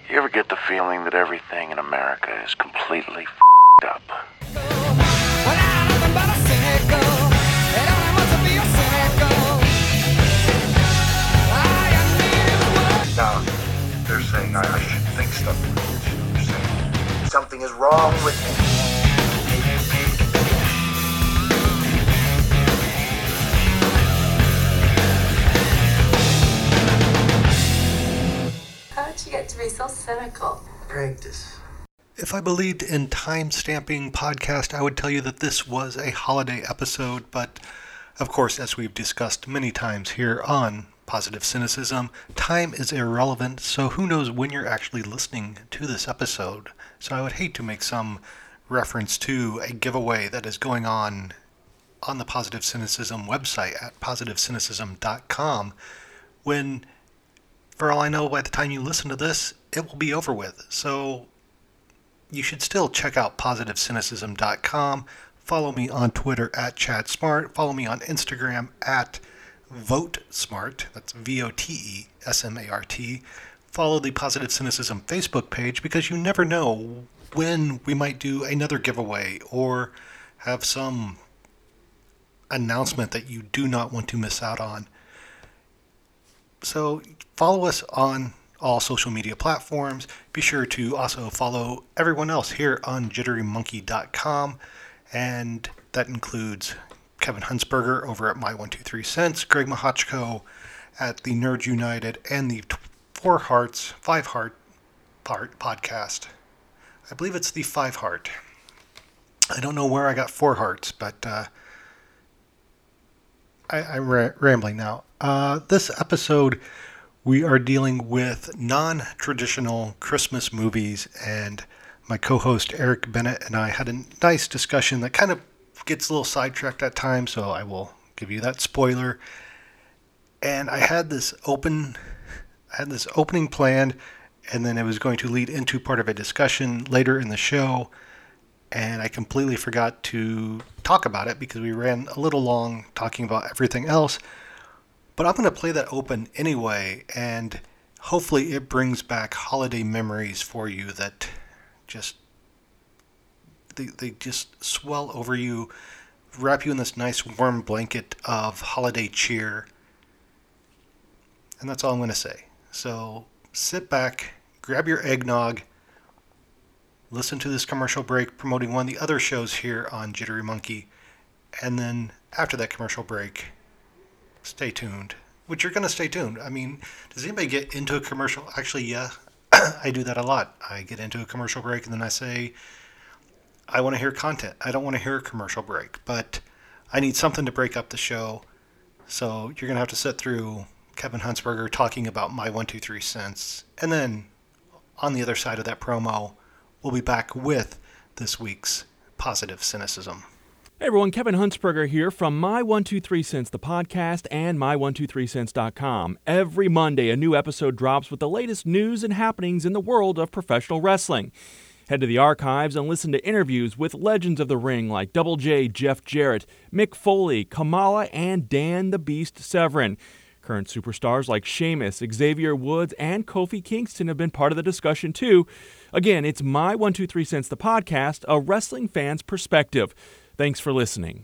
You ever get the feeling that everything in America is completely up? Now, they're saying I should think stuff. They're saying something is wrong with me. How did you get to be so cynical? Practice. If I believed in time-stamping podcast, I would tell you that this was a holiday episode, but of course, as we've discussed many times here on Positive Cynicism, time is irrelevant, so who knows when you're actually listening to this episode. So I would hate to make some reference to a giveaway that is going on the Positive Cynicism website at positivecynicism.com when, for all I know, by the time you listen to this, it will be over with. So you should still check out positivecynicism.com. Follow me on Twitter at ChadSmart. Follow me on Instagram at VoteSmart. That's VOTESMART. Follow the Positive Cynicism Facebook page because you never know when we might do another giveaway or have some announcement that you do not want to miss out on. So follow us on all social media platforms. Be sure to also follow everyone else here on jitterymonkey.com, and that includes Kevin Huntsberger over at My123Cents, Greg Mahochko at the Nerd United, and the Five Heart podcast. I believe it's the 5 Heart. I don't know where I got 4 hearts, but I'm rambling now. This episode, we are dealing with non-traditional Christmas movies, and my co-host Eric Bennett and I had a nice discussion that kind of gets a little sidetracked at times, so I will give you that spoiler. And I had this opening planned, and then it was going to lead into part of a discussion later in the show, and I completely forgot to talk about it because we ran a little long talking about everything else. But I'm going to play that open anyway, and hopefully it brings back holiday memories for you that just they just swell over you, wrap you in this nice warm blanket of holiday cheer. And that's all I'm going to say. So sit back, grab your eggnog, listen to this commercial break promoting one of the other shows here on Jittery Monkey, and then after that commercial break, stay tuned. Which you're going to stay tuned. I mean, does anybody get into a commercial? Actually, yeah, I do that a lot. I get into a commercial break and then I say, I want to hear content. I don't want to hear a commercial break, but I need something to break up the show. So you're going to have to sit through Kevin Huntsberger talking about My123Cents. And then on the other side of that promo, we'll be back with this week's Positive Cynicism. Hey everyone, Kevin Huntsberger here from My123Cents, the podcast, and My123Cents.com. Every Monday, a new episode drops with the latest news and happenings in the world of professional wrestling. Head to the archives and listen to interviews with legends of the ring like Double J, Jeff Jarrett, Mick Foley, Kamala, and Dan the Beast Severin. Current superstars like Sheamus, Xavier Woods, and Kofi Kingston have been part of the discussion too. Again, it's My123Cents, the podcast, a wrestling fan's perspective. Thanks for listening.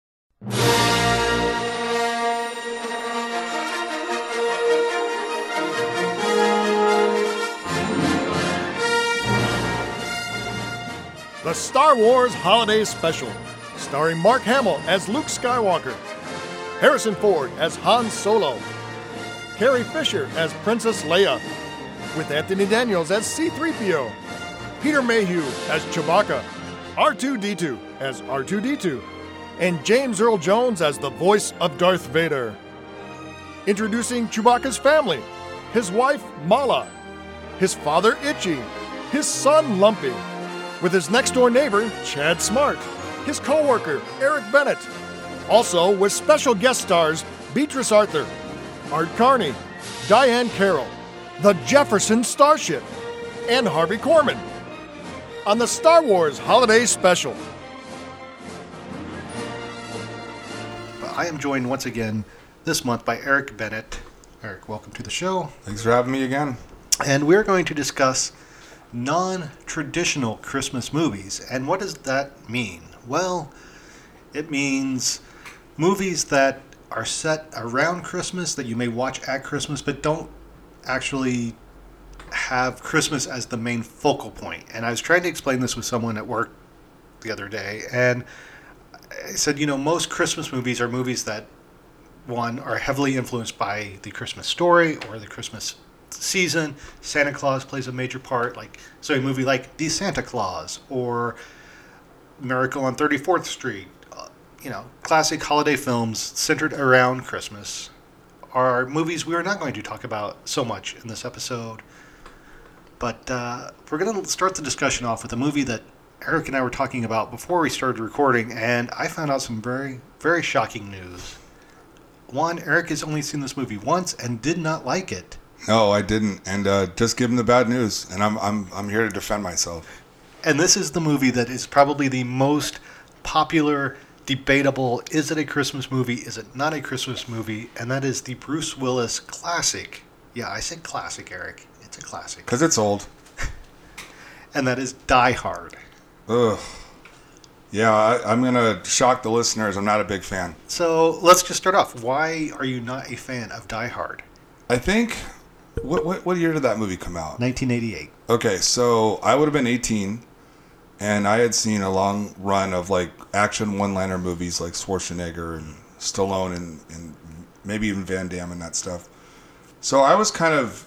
The Star Wars Holiday Special, starring Mark Hamill as Luke Skywalker, Harrison Ford as Han Solo, Carrie Fisher as Princess Leia, with Anthony Daniels as C-3PO, Peter Mayhew as Chewbacca, R2-D2 as R2-D2, and James Earl Jones as the voice of Darth Vader. Introducing Chewbacca's family, his wife Mala, his father Itchy, his son Lumpy, with his next-door neighbor Chad Smart, his co-worker Eric Bennett, also with special guest stars Beatrice Arthur, Art Carney, Diane Carroll, the Jefferson Starship, and Harvey Korman on the Star Wars Holiday Special. I am joined once again this month by Eric Bennett. Eric, welcome to the show. Thanks for having me again. And we're going to discuss non-traditional Christmas movies. And what does that mean? Well, it means movies that are set around Christmas that you may watch at Christmas but don't actually have Christmas as the main focal point. And I was trying to explain this with someone at work the other day, and I said, most Christmas movies are movies that, one, are heavily influenced by the Christmas story or the Christmas season. Santa Claus plays a major part, so a movie like The Santa Claus or Miracle on 34th Street, classic holiday films centered around Christmas are movies we are not going to talk about so much in this episode. But we're going to start the discussion off with a movie that Eric and I were talking about before we started recording, and I found out some very, very shocking news. One, Eric has only seen this movie once and did not like it. No, I didn't, and just give him the bad news, and I'm here to defend myself. And this is the movie that is probably the most popular, debatable, is it a Christmas movie, is it not a Christmas movie, and that is the Bruce Willis classic. Yeah, I said classic, Eric. It's a classic. Because it's old. And that is Die Hard. Ugh. Yeah, I'm going to shock the listeners. I'm not a big fan. So let's just start off. Why are you not a fan of Die Hard? I think, what year did that movie come out? 1988. Okay, so I would have been 18, and I had seen a long run of action one-liner movies like Schwarzenegger and Stallone and maybe even Van Damme and that stuff. So I was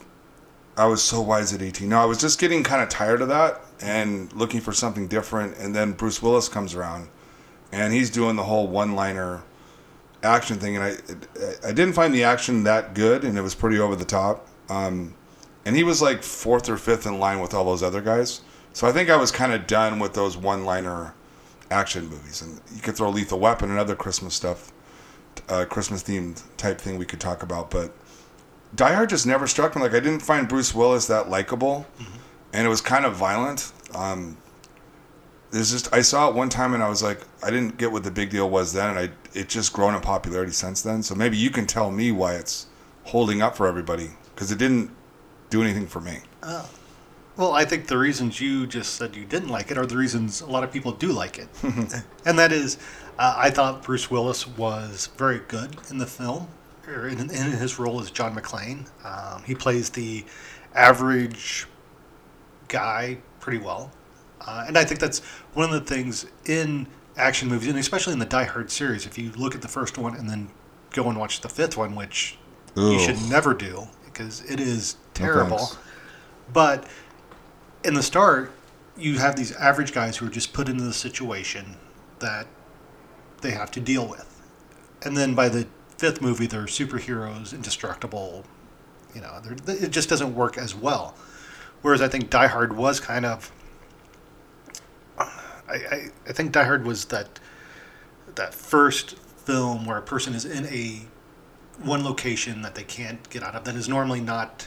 so wise at 18. No, I was just getting kind of tired of that and looking for something different. And then Bruce Willis comes around, and he's doing the whole one-liner action thing. And I didn't find the action that good, and it was pretty over the top. And he was like fourth or fifth in line with all those other guys. So I think I was kind of done with those one-liner action movies. And you could throw Lethal Weapon and other Christmas stuff, Christmas-themed type thing we could talk about. But Die Hard just never struck me. I didn't find Bruce Willis that likable, and it was kind of violent. I saw it one time, and I was like, I didn't get what the big deal was then, and it's just grown in popularity since then. So maybe you can tell me why it's holding up for everybody, because it didn't do anything for me. Well, I think the reasons you just said you didn't like it are the reasons a lot of people do like it. And that is, I thought Bruce Willis was very good in the film, or in his role as John McClane. He plays the average guy pretty well. And I think that's one of the things in action movies, and especially in the Die Hard series, if you look at the first one and then go and watch the fifth one, which you should never do because it is terrible. No, but in the start, you have these average guys who are just put into the situation that they have to deal with. And then by the fifth movie, they're superheroes, indestructible. It just doesn't work as well. Whereas I think Die Hard was kind of... I think Die Hard was that first film where a person is in one location that they can't get out of. That is normally not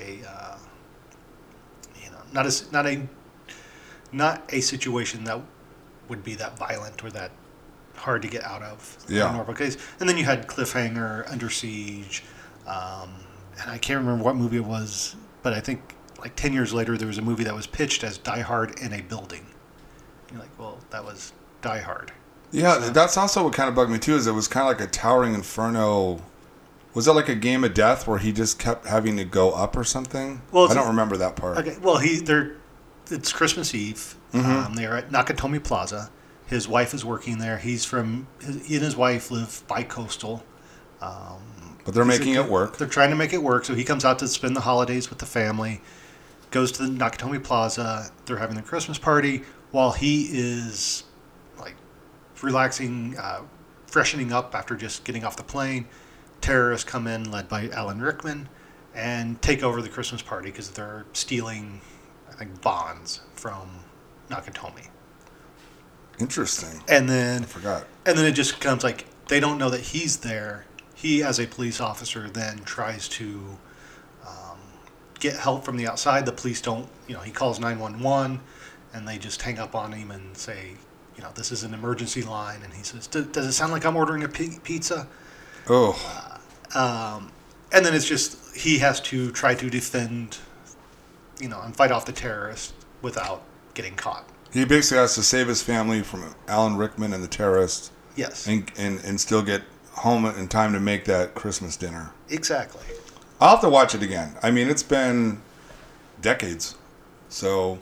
not a situation that would be that violent or that hard to get out of in a normal case. And then you had Cliffhanger, Under Siege, and I can't remember what movie it was, but I think 10 years later there was a movie that was pitched as Die Hard in a building. You're like, well, that was Die Hard. Yeah, that's also what kind of bugged me too, is it was kind of like a towering inferno. Was that like a Game of Death where he just kept having to go up or something? Well, I don't remember that part. Okay, well, it's Christmas Eve. They're at Nakatomi Plaza. His wife is working there. He and his wife live bi-coastal. But they're making it work. They're trying to make it work. So he comes out to spend the holidays with the family, goes to the Nakatomi Plaza. They're having their Christmas party while he is relaxing, freshening up after just getting off the plane. Terrorists come in, led by Alan Rickman, and take over the Christmas party because they're stealing, I think, bonds from Nakatomi. Interesting. And then I forgot. And then it just becomes they don't know that he's there. He, as a police officer, then tries to get help from the outside. The police don't, he calls 911, and they just hang up on him and say, this is an emergency line. And he says, does it sound like I'm ordering a pizza? Oh. And then it's just, he has to try to defend and fight off the terrorists without getting caught. He basically has to save his family from Alan Rickman and the terrorists. Yes. And still get home in time to make that Christmas dinner. Exactly. I'll have to watch it again. I mean, it's been decades. So,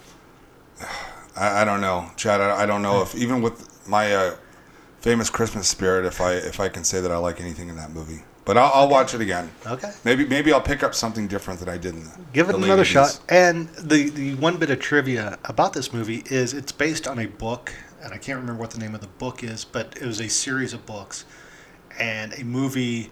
I don't know. Chad, I don't know if, even with my famous Christmas spirit, if I can say that I like anything in that movie. But I'll watch it again. Okay. Maybe I'll pick up something different that I didn't. Give it another shot. And the one bit of trivia about this movie is it's based on a book, and I can't remember what the name of the book is, but it was a series of books. And a movie,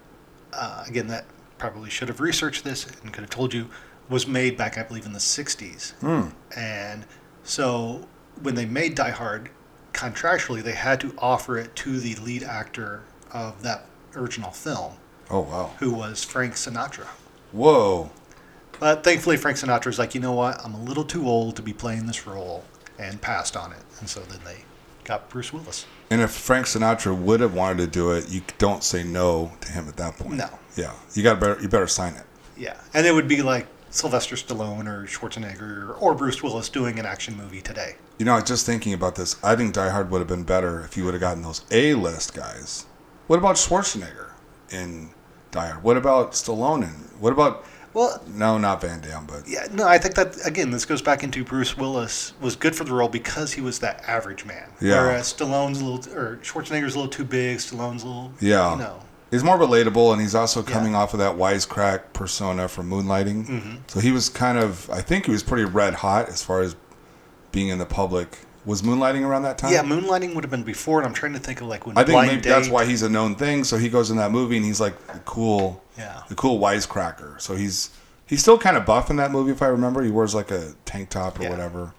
again, that probably should have researched this and could have told you, was made back, I believe, in the 60s. And so when they made Die Hard, contractually, they had to offer it to the lead actor of that original film. Oh, wow. Who was Frank Sinatra. Whoa. But thankfully, Frank Sinatra's like, you know what? I'm a little too old to be playing this role, and passed on it. And so then they got Bruce Willis. And if Frank Sinatra would have wanted to do it, you don't say no to him at that point. No. Yeah. You better sign it. Yeah. And it would be like Sylvester Stallone or Schwarzenegger or Bruce Willis doing an action movie today. I was just thinking about this. I think Die Hard would have been better if you would have gotten those A-list guys. What about Schwarzenegger in Die Hard? What about Stallone? What about... Well, no, not Van Damme, but... Yeah, no, I think that, again, this goes back into Bruce Willis was good for the role because he was that average man. Yeah. Whereas Schwarzenegger's a little too big, Stallone's a little, Yeah. He's more relatable, and he's also coming off of that wisecrack persona from Moonlighting. Mm-hmm. So he was I think he was pretty red hot as far as being in the public. Was Moonlighting around that time? Yeah, Moonlighting would have been before, and I'm trying to think of like when I think Blind maybe Date. that's why he's a known thing. So he goes in that movie, and he's like the cool wisecracker. So he's still kind of buff in that movie, if I remember. He wears like a tank top or whatever.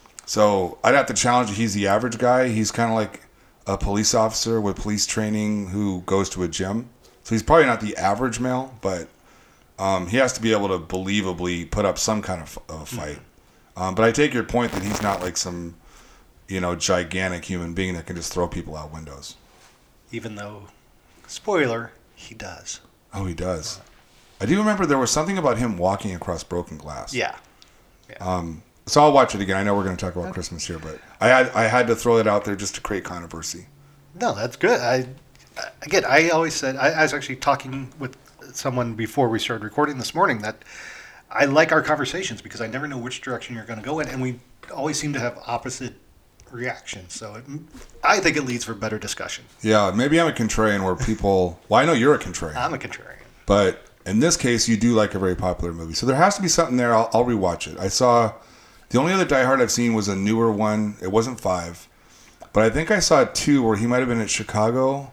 So I'd have to challenge. He's the average guy. He's kind of like a police officer with police training who goes to a gym. So he's probably not the average male, but he has to be able to believably put up some kind of fight. But I take your point that he's not like some, gigantic human being that can just throw people out windows. Even though, spoiler, he does. Oh, he does. I do remember there was something about him walking across broken glass. Yeah. So I'll watch it again. I know we're going to talk about Christmas here, but I had to throw it out there just to create controversy. No, that's good. I always said, I was actually talking with someone before we started recording this morning that I like our conversations because I never know which direction you're going to go in, and we always seem to have opposite reactions. So I think it leads for better discussion. Yeah, maybe I'm a contrarian where people... Well, I know you're a contrarian. I'm a contrarian. But in this case, you do like a very popular movie. So there has to be something there. I'll rewatch it. I saw... The only other Die Hard I've seen was a newer one. It wasn't 5. But I think I saw 2 where he might have been at Chicago...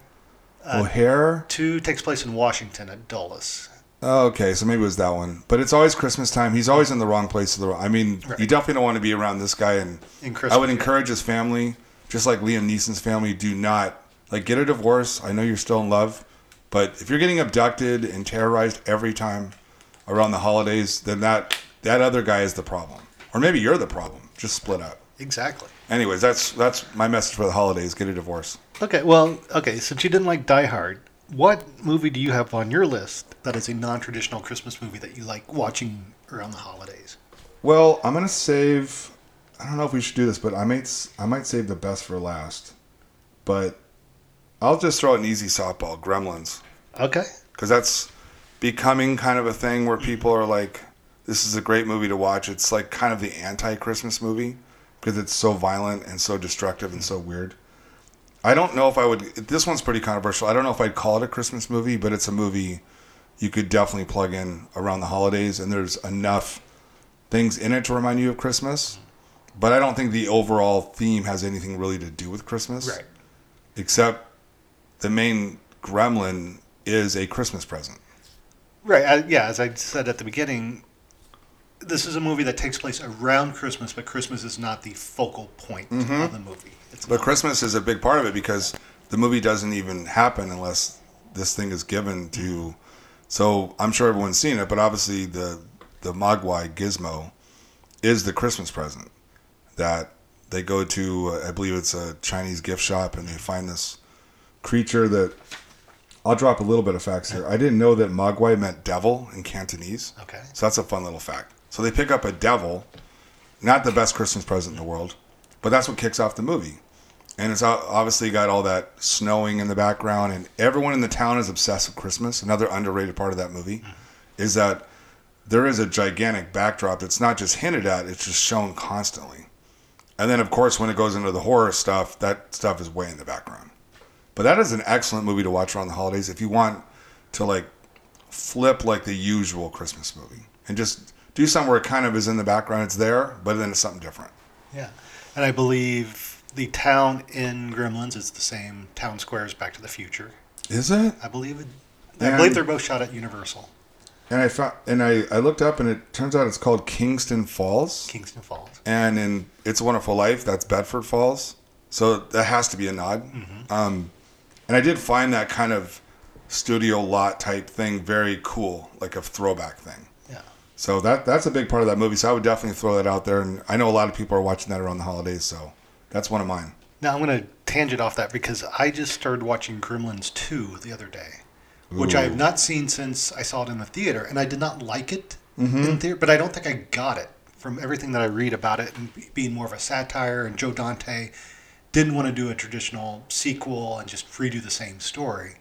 O'Hare? 2 takes place in Washington at Dulles. Oh, okay, so maybe it was that one. But it's always Christmas time. He's always in the wrong place. You definitely don't want to be around this guy. And I would encourage his family, just like Liam Neeson's family, do not, get a divorce. I know you're still in love. But if you're getting abducted and terrorized every time around the holidays, then that other guy is the problem. Or maybe you're the problem. Just split up. Exactly. Anyways, that's my message for the holidays. Get a divorce. Okay, since you didn't like Die Hard, what movie do you have on your list that is a non-traditional Christmas movie that you like watching around the holidays? Well, I'm going to save... I don't know if we should do this, but I might save the best for last. But I'll just throw an easy softball, Gremlins. Okay. Because that's becoming kind of a thing where people are like, this is a great movie to watch. It's like kind of the anti-Christmas movie because it's so violent and so destructive and so weird. I don't know if I would... This one's pretty controversial. I don't know if I'd call it a Christmas movie, but it's a movie you could definitely plug in around the holidays, and there's enough things in it to remind you of Christmas. But I don't think the overall theme has anything really to do with Christmas. Right. Except the main gremlin is a Christmas present. Right. As I said at the beginning, this is a movie that takes place around Christmas, but Christmas is not the focal point of the movie. But Christmas is a big part of it because the movie doesn't even happen unless this thing is given to... So I'm sure everyone's seen it, but obviously the Mogwai Gizmo is the Christmas present that they go to, I believe it's a Chinese gift shop, and they find this creature that... I'll drop a little bit of facts here. I didn't know that Mogwai meant devil in Cantonese. Okay. So that's a fun little fact. So they pick up a devil, not the best Christmas present in the world, but that's what kicks off the movie. And it's obviously got all that snowing in the background, and everyone in the town is obsessed with Christmas. Another underrated part of that movie is that there is a gigantic backdrop that's not just hinted at, it's just shown constantly. And then, of course, when it goes into the horror stuff, that stuff is way in the background. But that is an excellent movie to watch around the holidays if you want to, like, flip, like, the usual Christmas movie. And just do something where it kind of is in the background. It's there, but then it's something different. Yeah. And I believe the town in Gremlins is the same town square as Back to the Future. Is it? I believe they're both shot at Universal. And I looked up, and it turns out it's called Kingston Falls. Kingston Falls. And in It's a Wonderful Life, that's Bedford Falls. So that has to be a nod. And I did find that kind of studio lot type thing very cool, like a throwback thing. Yeah. So that's a big part of that movie. So I would definitely throw that out there. And I know a lot of people are watching that around the holidays, so that's one of mine. Now I'm going to tangent off that because I just started watching Gremlins 2 the other day, which I have not seen since I saw it in the theater, and I did not like it in theater, but I don't think I got it from everything that I read about it and being more of a satire, and Joe Dante didn't want to do a traditional sequel and just redo the same story.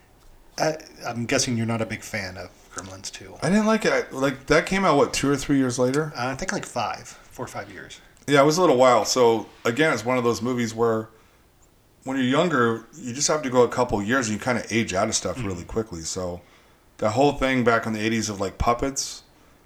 I'm guessing you're not a big fan of Gremlins 2. I didn't like it. Like, that came out, what, 2 or 3 years later? I think like 4 or 5 years. Yeah, it was a little while. So, again, it's one of those movies where when you're younger, you just have to go a couple years and you kind of age out of stuff really quickly. So, the whole thing back in the 80s of, like, puppets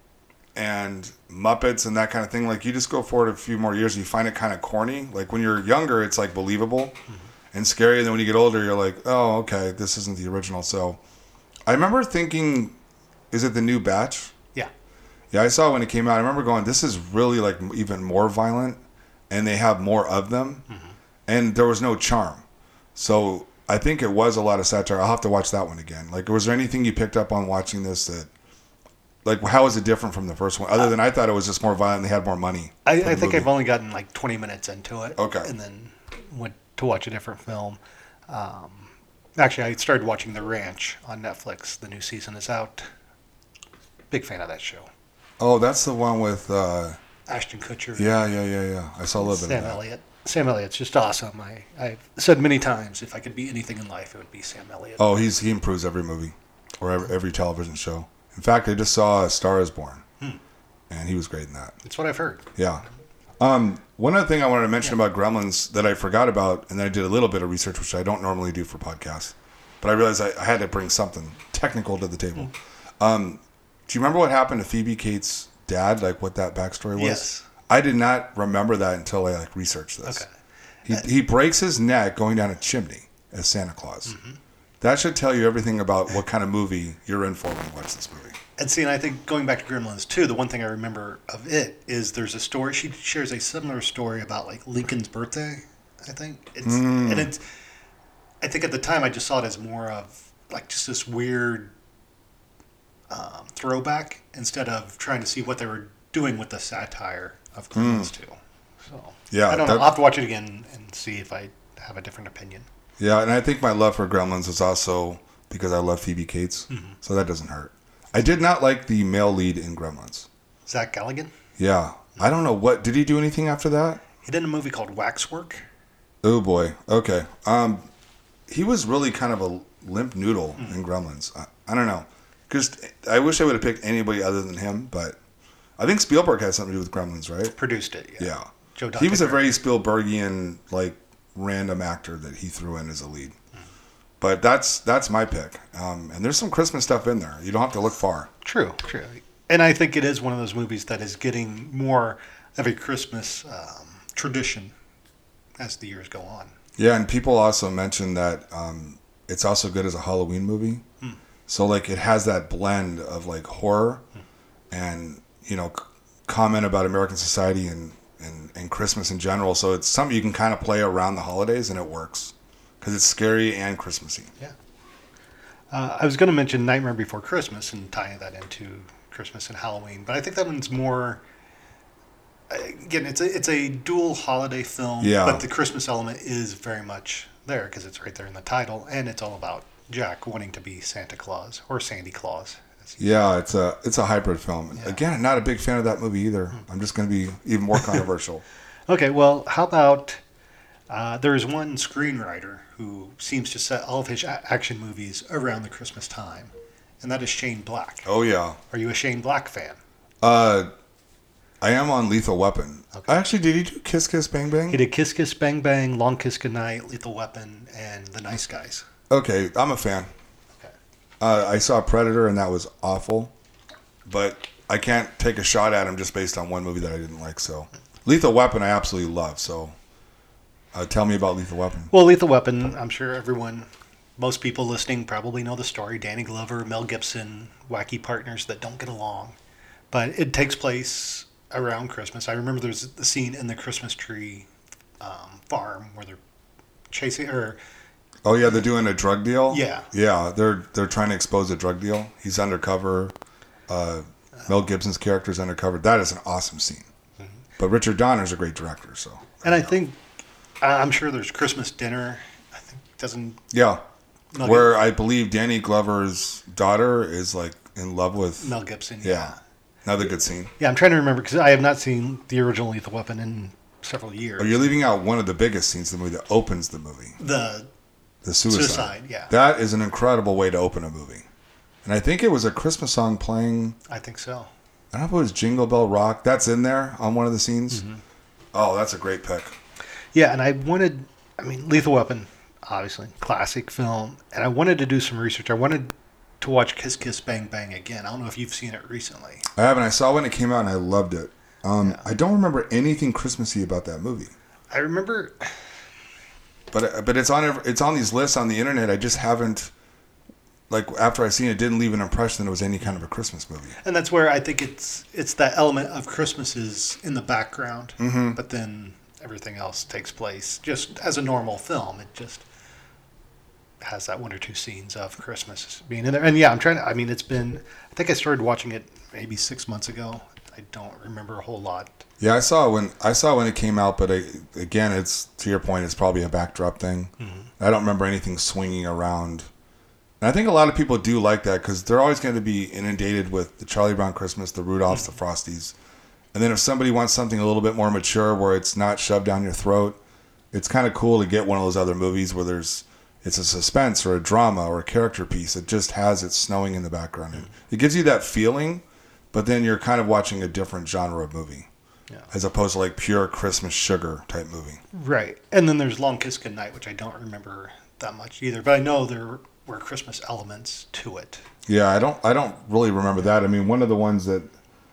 and Muppets and that kind of thing, like, you just go forward a few more years and you find it kind of corny. Like, when you're younger, it's, like, believable and scary. And then when you get older, you're like, oh, okay, this isn't the original. So, I remember thinking, is it the new batch? Yeah. Yeah, I saw it when it came out. I remember going, this is really, like, even more violent, and they have more of them, and there was no charm. So I think it was a lot of satire. I'll have to watch that one again. Like, was there anything you picked up on watching this that, like, how is it different from the first one? Other than I thought it was just more violent and they had more money. I think I've only gotten like 20 minutes into it. Okay. And then went to watch a different film. Actually, I started watching The Ranch on Netflix. The new season is out. Big fan of that show. Oh, that's the one with... Ashton Kutcher. Yeah. I saw a little bit of Sam that. Elliott. Sam Elliott's just awesome. I've said many times, if I could be anything in life, it would be Sam Elliott. Oh, he improves every movie or every television show. In fact, I just saw A Star Is Born, and he was great in that. That's what I've heard. Yeah. One other thing I wanted to mention about Gremlins that I forgot about, and then I did a little bit of research, which I don't normally do for podcasts, but I realized I had to bring something technical to the table. Do you remember what happened to Phoebe Cates' dad, like what that backstory was? Yes. I did not remember that until I researched this. Okay. He breaks his neck going down a chimney as Santa Claus. That should tell you everything about what kind of movie you're in for when you watch this movie. And see, and I think going back to Gremlins 2, the one thing I remember of it is there's a story. She shares a similar story about like Lincoln's birthday. I think and it's. I think at the time I just saw it as more of like just this weird throwback instead of trying to see what they were doing with the satire of Gremlins 2. So Yeah, I don't know. I'll have to watch it again and see if I have a different opinion. Yeah, and I think my love for Gremlins is also because I love Phoebe Cates, so that doesn't hurt. I did not like the male lead in Gremlins. Zach Galligan. Yeah, I don't know what did he do anything after that? He did a movie called Waxwork. Oh boy, okay. He was really kind of a limp noodle in Gremlins. I don't know, because I wish I would have picked anybody other than him, but I think Spielberg had something to do with Gremlins, right? Produced it. Yeah. Joe Dante He was a very Spielbergian, like, random actor that he threw in as a lead. But that's my pick. And there's some Christmas stuff in there. You don't have to look far. True. And I think it is one of those movies that is getting more of a Christmas tradition as the years go on. Yeah, and people also mentioned that it's also good as a Halloween movie. So, like, it has that blend of, like, horror and, you know, comment about American society and Christmas in general. So it's something you can kind of play around the holidays, and it works because it's scary and Christmassy. Yeah. I was going to mention Nightmare Before Christmas and tying that into Christmas and Halloween, but I think that one's more. Again, it's a dual holiday film, but the Christmas element is very much there because it's right there in the title, and it's all about Jack wanting to be Santa Claus or Sandy Claus, Yeah, it's a hybrid film. Yeah. Again, not a big fan of that movie either. I'm just going to be even more controversial. Okay, well, how about there's one screenwriter who seems to set all of his action movies around the Christmas time, and that is Shane Black. Oh, yeah. Are you a Shane Black fan? I am on Lethal Weapon. Okay. Actually, did he do Kiss Kiss Bang Bang? He did Kiss Kiss Bang Bang, Long Kiss Goodnight, Lethal Weapon, and The Nice Guys. Okay, I'm a fan. Okay. I saw Predator, and that was awful. But I can't take a shot at him just based on one movie that I didn't like. So, Lethal Weapon I absolutely love. So, tell me about Lethal Weapon. Well, Lethal Weapon, I'm sure most people listening probably know the story. Danny Glover, Mel Gibson, wacky partners that don't get along. But it takes place around Christmas. I remember there's the scene in the Christmas tree farm where they're chasing or. Oh yeah, they're doing a drug deal. Yeah. Yeah, they're trying to expose a drug deal. He's undercover. Mel Gibson's character is undercover. That is an awesome scene. Mm-hmm. But Richard Donner's a great director. So. And I think I'm sure there's Christmas dinner. I think doesn't. Yeah. Where I believe Danny Glover's daughter is like in love with Mel Gibson. Yeah. Another good scene. Yeah, I'm trying to remember because I have not seen the original Lethal Weapon in several years. Oh, you're leaving out one of the biggest scenes of the movie that opens the movie. The suicide. Yeah. That is an incredible way to open a movie. And I think it was a Christmas song playing. I think so. I don't know if it was Jingle Bell Rock. That's in there on one of the scenes. Mm-hmm. Oh, that's a great pick. Yeah, and Lethal Weapon, obviously, classic film. And I wanted to do some research. I wanted to watch Kiss Kiss Bang Bang again. I don't know if you've seen it recently. I haven't. I saw when it came out and I loved it. I don't remember anything Christmassy about that movie. I remember, but it's on these lists on the internet. I just haven't, like, after I seen it, didn't leave an impression that it was any kind of a Christmas movie. And that's where I think it's that element of Christmas is in the background, mm-hmm. but then everything else takes place just as a normal film. It just has that one or two scenes of Christmas being in there. And yeah, it's been, I think I started watching it maybe 6 months ago. I don't remember a whole lot. Yeah, I saw when it came out, but again, it's, to your point, it's probably a backdrop thing. Mm-hmm. I don't remember anything swinging around. And I think a lot of people do like that because they're always going to be inundated with the Charlie Brown Christmas, the Rudolphs, mm-hmm. the Frosties. And then if somebody wants something a little bit more mature where it's not shoved down your throat, it's kind of cool to get one of those other movies where it's a suspense or a drama or a character piece. It just has it snowing in the background. Mm-hmm. It gives you that feeling, but then you're kind of watching a different genre of movie. Yeah. As opposed to like pure Christmas sugar type movie. Right. And then there's Long Kiss Goodnight, which I don't remember that much either. But I know there were Christmas elements to it. Yeah, I don't really remember that. I mean, one of the ones that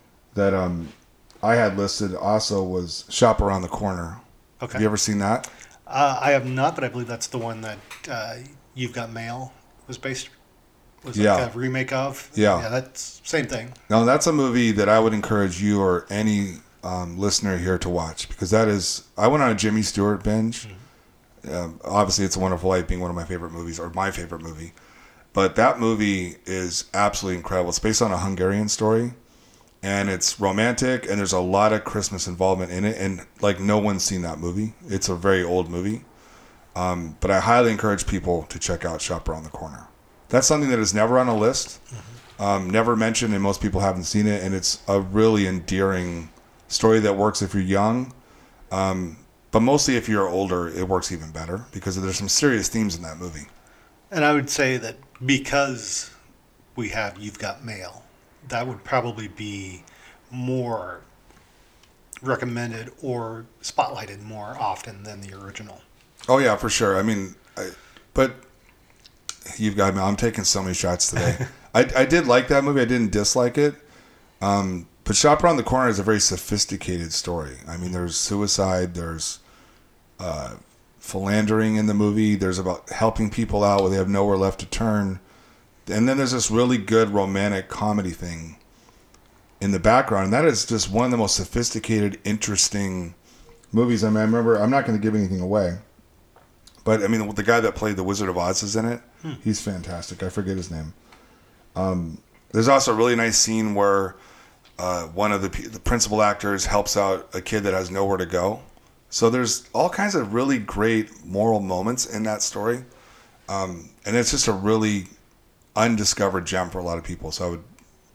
I had listed also was Shop Around the Corner. Okay. Have you ever seen that? I have not, but I believe that's the one that You've Got Mail was like a remake of. Yeah. Yeah, that's same thing. No, that's a movie that I would encourage you or any listener here to watch because I went on a Jimmy Stewart binge. Mm-hmm. Obviously, It's a Wonderful Life being one of my favorite movies or my favorite movie. But that movie is absolutely incredible. It's based on a Hungarian story. And it's romantic, and there's a lot of Christmas involvement in it. And, like, no one's seen that movie. It's a very old movie. But I highly encourage people to check out Shop Around the Corner. That's something that is never on a list, mm-hmm. Never mentioned, and most people haven't seen it. And it's a really endearing story that works if you're young. But mostly if you're older, it works even better because there's some serious themes in that movie. And I would say that because we have You've Got Mail, that would probably be more recommended or spotlighted more often than the original. Oh, yeah, for sure. I mean, but You've Got Mail. I'm taking so many shots today. I did like that movie. I didn't dislike it. But Shop Around the Corner is a very sophisticated story. I mean, there's suicide, there's philandering in the movie, there's about helping people out where they have nowhere left to turn. And then there's this really good romantic comedy thing in the background. And that is just one of the most sophisticated, interesting movies. I mean, I remember, I'm not going to give anything away, but I mean, the guy that played the Wizard of Oz is in it. He's fantastic. I forget his name. There's also a really nice scene where one of the principal actors helps out a kid that has nowhere to go. So there's all kinds of really great moral moments in that story. And it's just a really undiscovered gem for a lot of people. So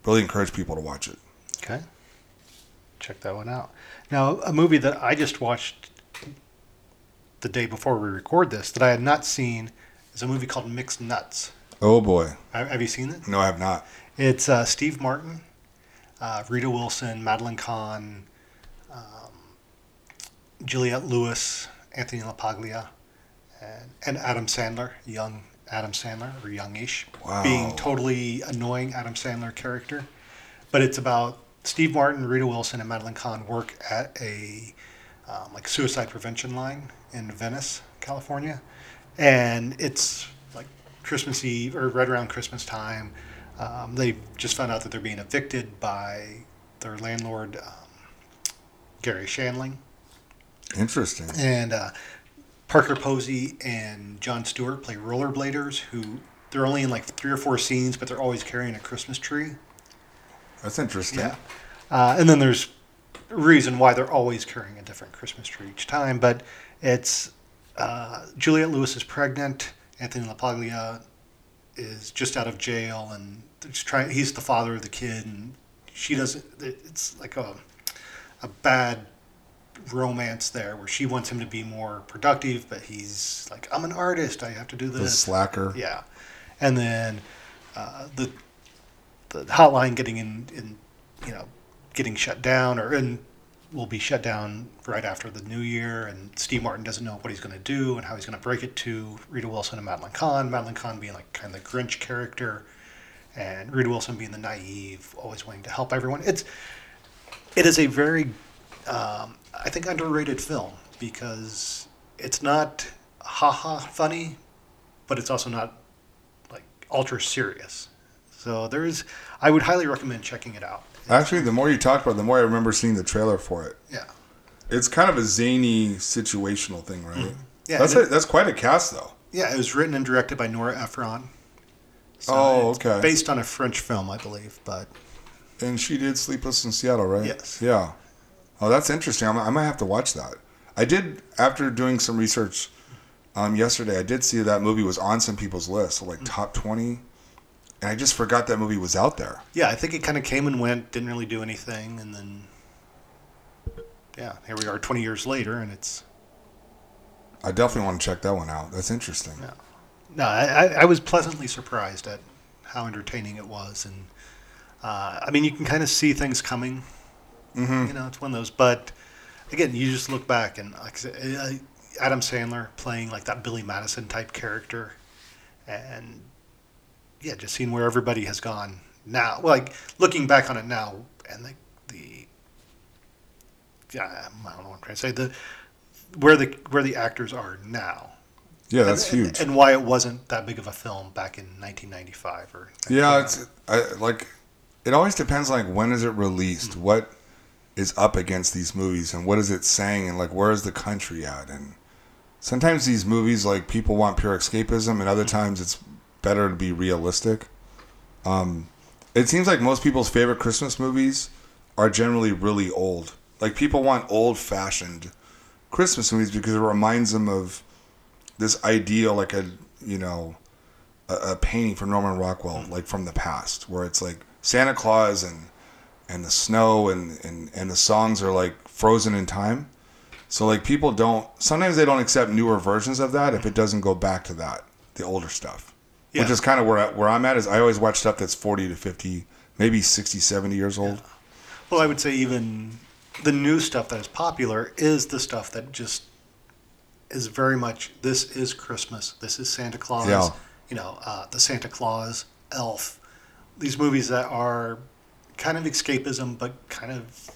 really encourage people to watch it. Okay. Check that one out. Now, a movie that I just watched the day before we record this that I had not seen is a movie called Mixed Nuts. Oh boy. Have you seen it? No, I have not. It's Steve Martin, Rita Wilson, Madeline Kahn, Juliette Lewis, Anthony LaPaglia, and Adam Sandler, young Adam Sandler, or youngish, Wow. being totally annoying Adam Sandler character. But it's about Steve Martin, Rita Wilson, and Madeline Kahn work at a like suicide prevention line in Venice, California, and it's like Christmas Eve or right around Christmas time. They just found out that they're being evicted by their landlord, Gary Shandling. Interesting. And Parker Posey and Jon Stewart play rollerbladers who they're only in like 3 or 4 scenes, but they're always carrying a Christmas tree. That's interesting. Yeah. And then there's a reason why they're always carrying a different Christmas tree each time. But it's Juliette Lewis is pregnant. Anthony LaPaglia is just out of jail, and he's the father of the kid, and she doesn't. It's like a bad romance there where she wants him to be more productive, but he's like, I'm an artist, I have to do this. The slacker. Yeah. And then the hotline getting shut down, and will be shut down right after the new year, and Steve Martin doesn't know what he's going to do and how he's going to break it to Rita Wilson and Madeline Kahn being like kind of the Grinch character, and Rita Wilson being the naive, always wanting to help everyone. It is a very I think underrated film because it's not funny, but it's also not like ultra serious. So I would highly recommend checking it out. Actually, the more you talk about it, the more I remember seeing the trailer for it. Yeah. It's kind of a zany situational thing, right? Mm-hmm. Yeah. That's quite a cast, though. Yeah, it was written and directed by Nora Ephron. So it's okay. based on a French film, I believe, but And she did Sleepless in Seattle, right? Yes. Yeah. Oh, that's interesting. I might have to watch that. I did, after doing some research yesterday, I did see that movie was on some people's list, so like top 20. And I just forgot that movie was out there. yeah, I think it kind of came and went, didn't really do anything, and then yeah, here we are 20 years later, and it's I definitely want to check that one out. That's interesting. Yeah. No, I was pleasantly surprised at how entertaining it was, and I mean, you can kind of see things coming. Mm-hmm. You know, it's one of those. But again, you just look back and like I said, Adam Sandler playing like that Billy Madison type character, and yeah, just seeing where everybody has gone now. Like looking back on it now, and the I don't know what I'm trying to say. Where the actors are now. Yeah, that's huge. And why it wasn't that big of a film back in 1995 or. Yeah, it always depends. Like, when is it released? Mm-hmm. What is up against these movies, and what is it saying, and like, where is the country at? And sometimes these movies, like, people want pure escapism, and other times it's better to be realistic. It seems like most people's favorite Christmas movies are generally really old. Like, people want old-fashioned Christmas movies because it reminds them of this ideal, like a painting from Norman Rockwell, like from the past, where it's like Santa Claus and the snow and the songs are like frozen in time. So like sometimes they don't accept newer versions of that if it doesn't go back to that, the older stuff. Yeah. Which is kind of where I'm at, is I always watch stuff that's 40 to 50, maybe 60, 70 years old. Yeah. Well, I would say even the new stuff that is popular is the stuff that just is very much, this is Christmas, this is Santa Claus, the Santa Claus, Elf. These movies that are kind of escapism, but kind of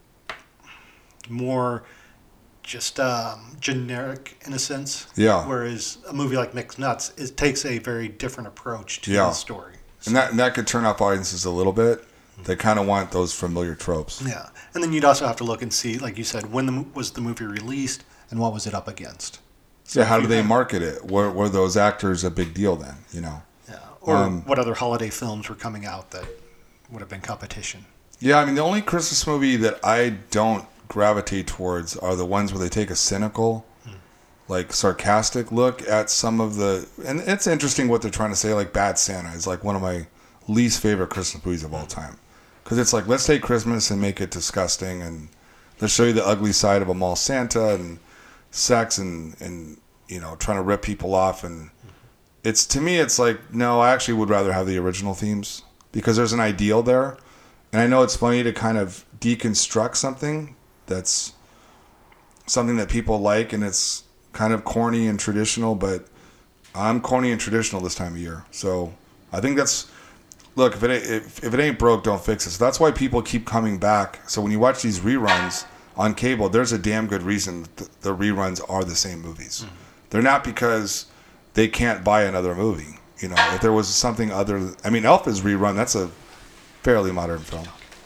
more just generic in a sense. Yeah. Whereas a movie like Mixed Nuts, it takes a very different approach to the story. So, and that could turn off audiences a little bit. They kind of want those familiar tropes. Yeah. And then you'd also have to look and see, like you said, when was the movie released and what was it up against? So how do they market it? Were those actors a big deal then, Yeah. Or what other holiday films were coming out that would have been competition? Yeah, I mean, the only Christmas movie that I don't gravitate towards are the ones where they take a cynical, like sarcastic look at some of the, and it's interesting what they're trying to say. Like Bad Santa is like one of my least favorite Christmas movies of all time. Because it's like, let's take Christmas and make it disgusting, and let's show you the ugly side of a mall Santa and sex and you know, trying to rip people off. And it's, to me, it's like, no, I actually would rather have the original themes because there's an ideal there. And I know it's funny to kind of deconstruct something that's something that people like, and it's kind of corny and traditional, but I'm corny and traditional this time of year. So I think that's, look, if it ain't broke, don't fix it. So that's why people keep coming back. So when you watch these reruns on cable, there's a damn good reason the reruns are the same movies. Mm-hmm. They're not because they can't buy another movie. You know, if there was something other, I mean, Elf is rerun. That's a fairly modern film.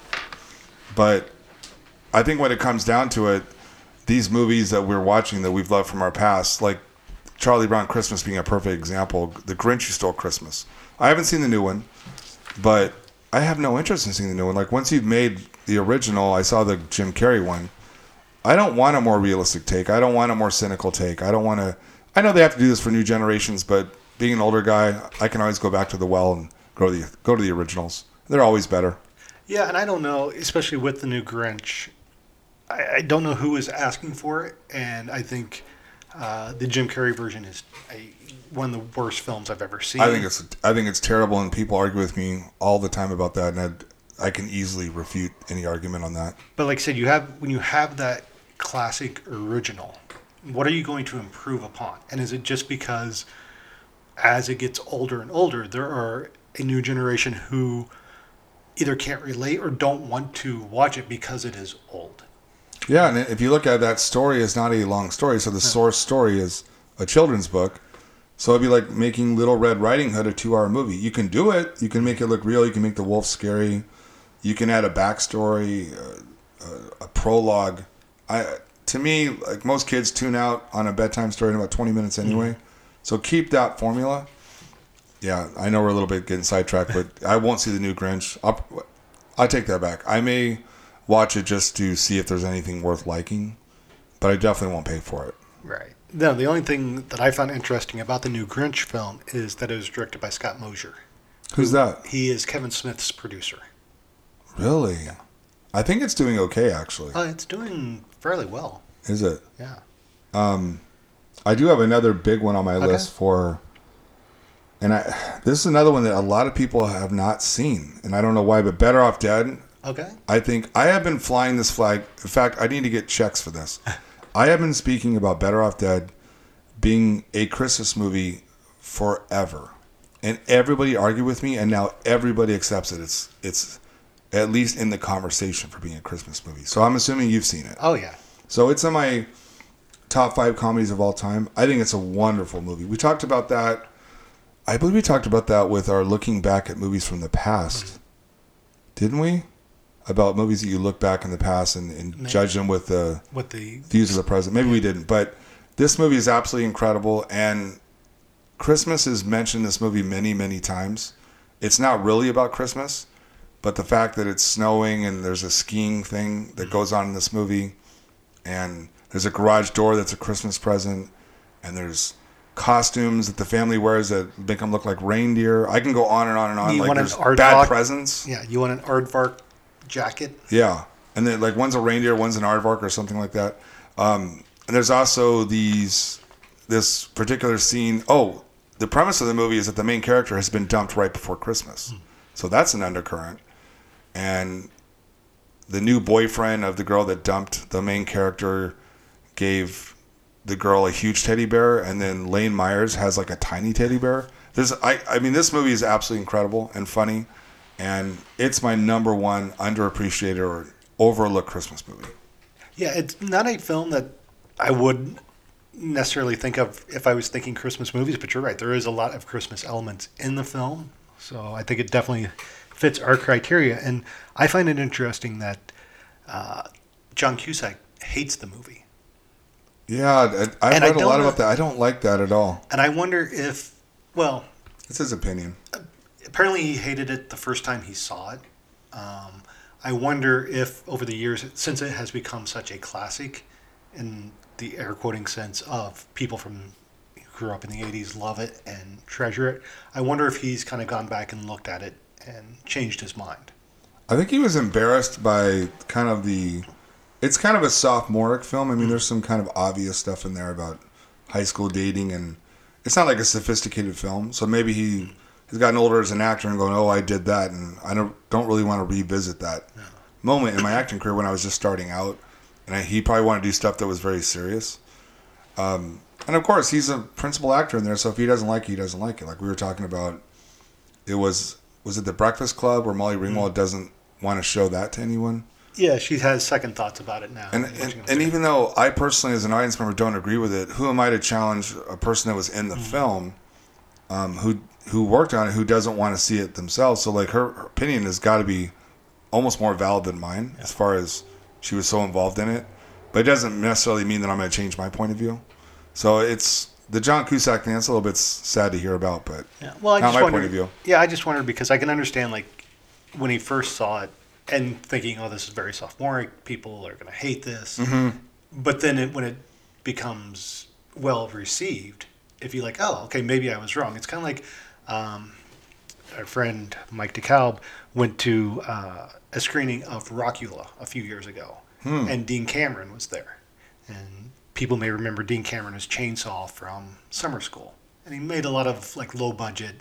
But I think when it comes down to it, these movies that we're watching that we've loved from our past, like Charlie Brown Christmas being a perfect example, The Grinch Who Stole Christmas. I haven't seen the new one, but I have no interest in seeing the new one. Like, once you've made the original, I saw the Jim Carrey one. I don't want a more realistic take. I don't want a more cynical take. I don't want to. I know they have to do this for new generations, but being an older guy, I can always go back to the well and go to the originals. They're always better. Yeah, and I don't know, especially with the new Grinch, I don't know who is asking for it, and I think the Jim Carrey version is one of the worst films I've ever seen. I think it's terrible, and people argue with me all the time about that, and I can easily refute any argument on that. But like I said, when you have that classic original, what are you going to improve upon? And is it just because as it gets older and older, there are a new generation who either can't relate or don't want to watch it because it is old? Yeah, and if you look at that story, it's not a long story. So the source story is a children's book. So it'd be like making Little Red Riding Hood a 2-hour movie. You can do it. You can make it look real. You can make the wolf scary. You can add a backstory, a prologue. To me, like, most kids tune out on a bedtime story in about 20 minutes anyway. Mm-hmm. So keep that formula. Yeah, I know we're a little bit getting sidetracked, but I won't see the new Grinch. I'll take that back. I may watch it just to see if there's anything worth liking, but I definitely won't pay for it. Right. No, the only thing that I found interesting about the new Grinch film is that it was directed by Scott Mosier. Who's that? He is Kevin Smith's producer. Really? Yeah. I think it's doing okay, actually. It's doing fairly well. Is it? Yeah. I do have another big one on my list for, and this is another one that a lot of people have not seen, and I don't know why, but Better Off Dead. Okay. I think I have been flying this flag. In fact, I need to get checks for this. I have been speaking about Better Off Dead being a Christmas movie forever, and everybody argued with me, and now everybody accepts it. It's at least in the conversation for being a Christmas movie. So I'm assuming you've seen it. Oh yeah. So it's in my top 5 comedies of all time. I think it's a wonderful movie. We talked about that. I believe we talked about that with our looking back at movies from the past. Didn't we? About movies that you look back in the past and judge them with the views of the present. Maybe we didn't. But this movie is absolutely incredible. And Christmas is mentioned in this movie many, many times. It's not really about Christmas, but the fact that it's snowing and there's a skiing thing that goes on in this movie, and there's a garage door that's a Christmas present, and there's costumes that the family wears that make them look like reindeer. I can go on and on and on. Like, there's bad presents. Yeah, you want an aardvark jacket? Yeah, and then like one's a reindeer, one's an aardvark or something like that. And there's also this particular scene. Oh, the premise of the movie is that the main character has been dumped right before Christmas. So that's an undercurrent. And the new boyfriend of the girl that dumped the main character gave the girl a huge teddy bear, and then Lane Myers has like a tiny teddy bear. I mean, this movie is absolutely incredible and funny, and it's my number one underappreciated or overlooked Christmas movie. Yeah, it's not a film that I would necessarily think of if I was thinking Christmas movies, but you're right. There is a lot of Christmas elements in the film, so I think it definitely fits our criteria. And I find it interesting that John Cusack hates the movie. Yeah, I've read a lot about that. I don't like that at all. And I wonder if, well... It's his opinion. Apparently he hated it the first time he saw it. I wonder if over the years, since it has become such a classic in the air quoting sense of people who grew up in the 80s love it and treasure it, I wonder if he's kind of gone back and looked at it and changed his mind. I think he was embarrassed by kind of it's kind of a sophomoric film. I mean, there's some kind of obvious stuff in there about high school dating, and it's not like a sophisticated film. So maybe he's gotten older as an actor and going, oh, I did that, and I don't really want to revisit that moment in my acting career when I was just starting out. And he probably wanted to do stuff that was very serious. And of course, he's a principal actor in there, so if he doesn't like it, he doesn't like it. Like we were talking about, was it The Breakfast Club where Molly Ringwald doesn't want to show that to anyone? Yeah, she has second thoughts about it now. And even though I personally, as an audience member, don't agree with it, who am I to challenge a person that was in the film who worked on it, who doesn't want to see it themselves? So like her opinion has got to be almost more valid than mine as far as she was so involved in it. But it doesn't necessarily mean that I'm going to change my point of view. So it's the John Cusack thing. That's a little bit sad to hear about, but well, not my point of view. Yeah, I just wondered because I can understand like when he first saw it and thinking, oh, this is very sophomoric. People are going to hate this. Mm-hmm. But then when it becomes well received, if you're like, oh, okay, maybe I was wrong. It's kind of like our friend Mike DeKalb went to a screening of Rockula a few years ago, and Dean Cameron was there. And people may remember Dean Cameron as Chainsaw from Summer School. And he made a lot of like low budget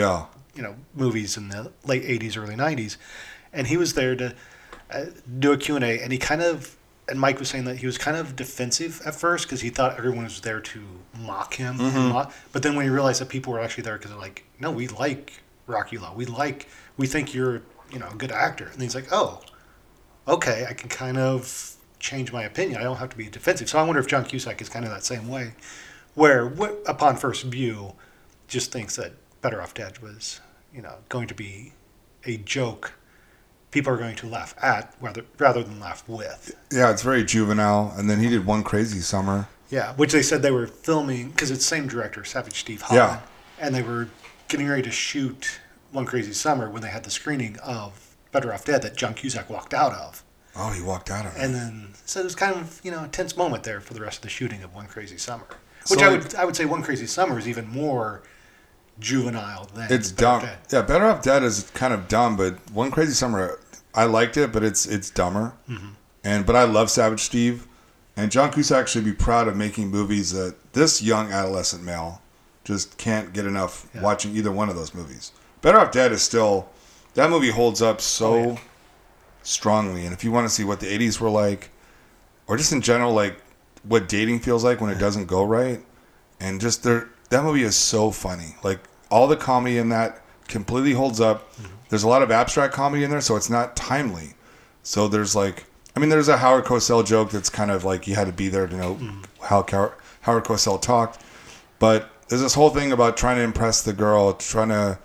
movies in the late 80s, early 90s. And he was there to do a Q&A, and and Mike was saying that he was kind of defensive at first because he thought everyone was there to mock him. But then when he realized that people were actually there because they're like, no, we like Rockula. We think you're, a good actor. And he's like, oh, okay, I can kind of change my opinion. I don't have to be defensive. So I wonder if John Cusack is kind of that same way, where upon first view, just thinks that Better Off Dead was, going to be a joke people are going to laugh at rather than laugh with. Yeah, it's very juvenile. And then he did One Crazy Summer. Yeah, which they said they were filming, because it's the same director, Savage Steve Holland. Yeah. And they were getting ready to shoot One Crazy Summer when they had the screening of Better Off Dead that John Cusack walked out of. Oh, he walked out of it. And then, so it was kind of, a tense moment there for the rest of the shooting of One Crazy Summer. Which I would say One Crazy Summer is even more juvenile than it's Better dumb. Off Dead. Yeah, Better Off Dead is kind of dumb, but One Crazy Summer, I liked it, but it's dumber. Mm-hmm. But I love Savage Steve, and John Cusack should be proud of making movies that this young adolescent male just can't get enough watching either one of those movies. Better Off Dead is still, that movie holds up so strongly, and if you want to see what the 80s were like, or just in general, like what dating feels like when it doesn't go right, and just that movie is so funny. Like all the comedy in that completely holds up. Mm-hmm. There's a lot of abstract comedy in there, so it's not timely. So there's there's a Howard Cosell joke that's kind of like you had to be there to know how Howard Cosell talked. But there's this whole thing about trying to impress the girl, trying to,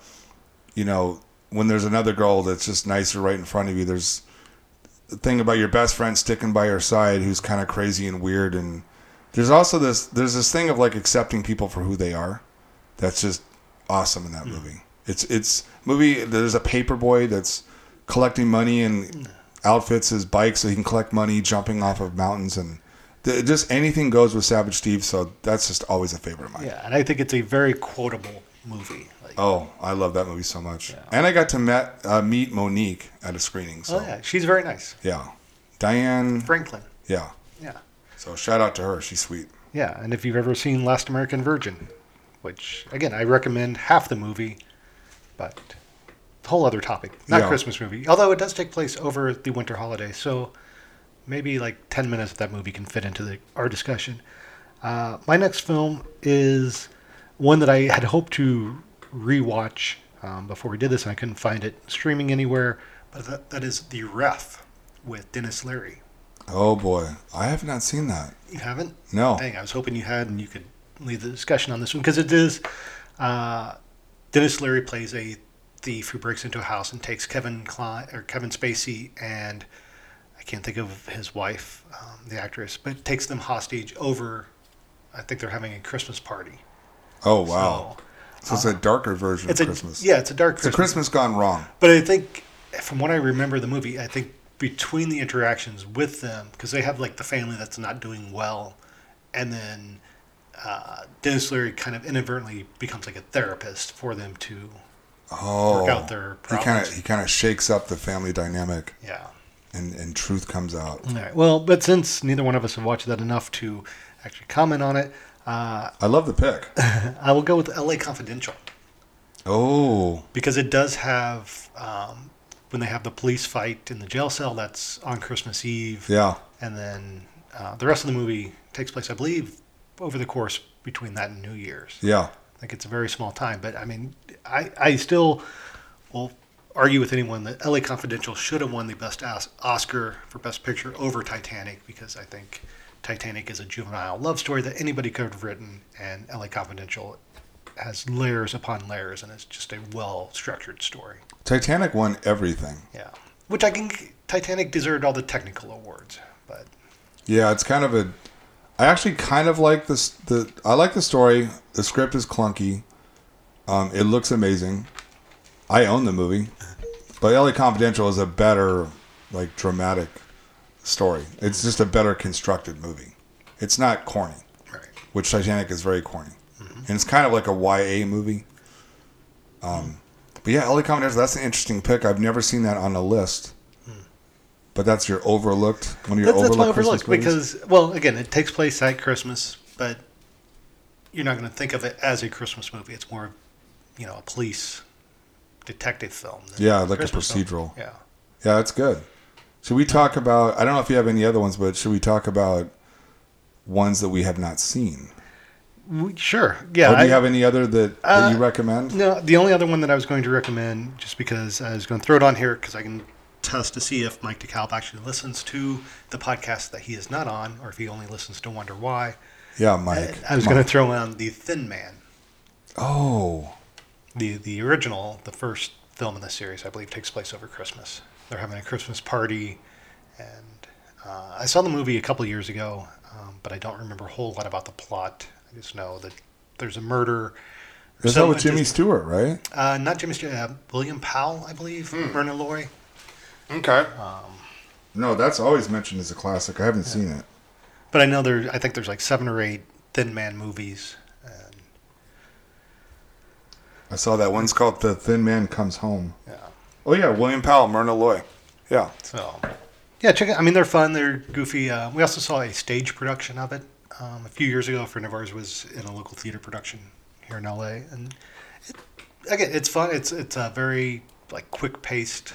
when there's another girl that's just nicer right in front of you, there's the thing about your best friend sticking by your side who's kind of crazy and weird. And there's also there's this thing of like accepting people for who they are. That's just awesome in that movie. It's movie. There's a paper boy that's collecting money and outfits his bike so he can collect money jumping off of mountains, and just anything goes with Savage Steve. So that's just always a favorite of mine. Yeah, and I think it's a very quotable movie. I love that movie so much. Yeah. And I got to meet Monique at a screening. So. Oh yeah, she's very nice. Yeah, Diane Franklin. Yeah. Yeah. So shout out to her. She's sweet. Yeah, and if you've ever seen Last American Virgin, which again I recommend half the movie. But a whole other topic. Not Christmas movie. Although it does take place over the winter holiday. So maybe like 10 minutes of that movie can fit into our discussion. My next film is one that I had hoped to rewatch before we did this, and I couldn't find it streaming anywhere. But that is The Ref with Dennis Leary. Oh boy. I have not seen that. You haven't? No. Dang, I was hoping you had and you could lead the discussion on this one. Because it is... Dennis Leary plays a thief who breaks into a house and takes Kevin Spacey and I can't think of his wife, the actress, but takes them hostage over. I think they're having a Christmas party. Oh wow! So it's a darker version of Christmas. Yeah, it's a dark Christmas. It's a Christmas gone wrong. But I think, from what I remember the movie, I think between the interactions with them, because they have like the family that's not doing well, and then. Dennis Leary kind of inadvertently becomes like a therapist for them to work out their problems. He kind of shakes up the family dynamic. Yeah. And truth comes out. All right. Well, but since neither one of us have watched that enough to actually comment on it, I love the pick. I will go with L.A. Confidential. Oh. Because it does have, when they have the police fight in the jail cell, that's on Christmas Eve. Yeah. And then the rest of the movie takes place, I believe, over the course between that and New Year's. Yeah. I think it's a very small time. But, I mean, I still will argue with anyone that L.A. Confidential should have won the Best Oscar for Best Picture over Titanic, because I think Titanic is a juvenile love story that anybody could have written, and L.A. Confidential has layers upon layers, and it's just a well-structured story. Titanic won everything. Yeah. Which Titanic deserved all the technical awards, but... Yeah, it's kind of I actually kind of like this. I like the story. The script is clunky. It looks amazing. I own the movie, but L.A. Confidential is a better, like, dramatic story. It's just a better constructed movie. It's not corny, Right. which Titanic is very corny, and it's kind of like a YA movie. But yeah, L.A. Confidential. That's an interesting pick. I've never seen that on a list. But that's your overlooked one of your That's my overlooked Christmas overlook, movies? because, well, again, it takes place at Christmas, but you're not going to think of it as a Christmas movie. It's more, a police detective film. Yeah, like a Christmas film. procedural. Yeah. Yeah, that's good. Should we talk about, I don't know if you have any other ones, but should we talk about ones that we have not seen? Sure. Yeah. Or do you have any other that you recommend? No, the only other one that I was going to recommend, just because I was going to throw it on here because I can test to see if Mike DeKalb actually listens to the podcast that he is not on, or if he only listens to Wonder Why. Yeah, Mike. I was going to throw on The Thin Man. Oh. The original, the first film in the series, I believe, takes place over Christmas. They're having a Christmas party, and I saw the movie a couple years ago, but I don't remember a whole lot about the plot. I just know that there's a murder. Is that with Jimmy Stewart, right? Not Jimmy Stewart. William Powell, I believe. Myrna Loy. Okay. No, that's always mentioned as a classic. I haven't seen it. But I know I think there's like 7 or 8 Thin Man movies. And I saw that one's called The Thin Man Comes Home. yeah. Oh, yeah, William Powell, Myrna Loy. Yeah. So, yeah, check it. I mean, they're fun. They're goofy. We also saw a stage production of it a few years ago. A friend of ours was in a local theater production here in LA, and it's fun. It's a very like quick-paced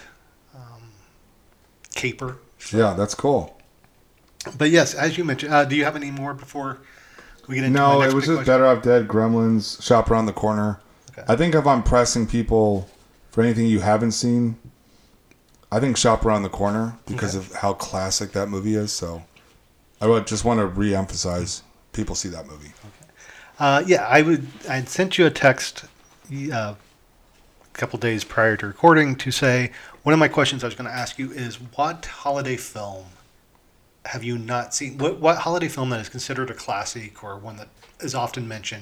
caper. Yeah, that's cool. But yes, as you mentioned, do you have any more before we get into my No, next it was big just question? Better Off Dead, Gremlins, Shop Around the Corner. Okay. I think if I'm pressing people for anything you haven't seen, I think Shop Around the Corner because of how classic that movie is. So I would just want to re-emphasize people see that movie. Yeah, I'd sent you a text a couple days prior to recording to say one of my questions I was going to ask you is what holiday film have you not seen? What holiday film that is considered a classic or one that is often mentioned,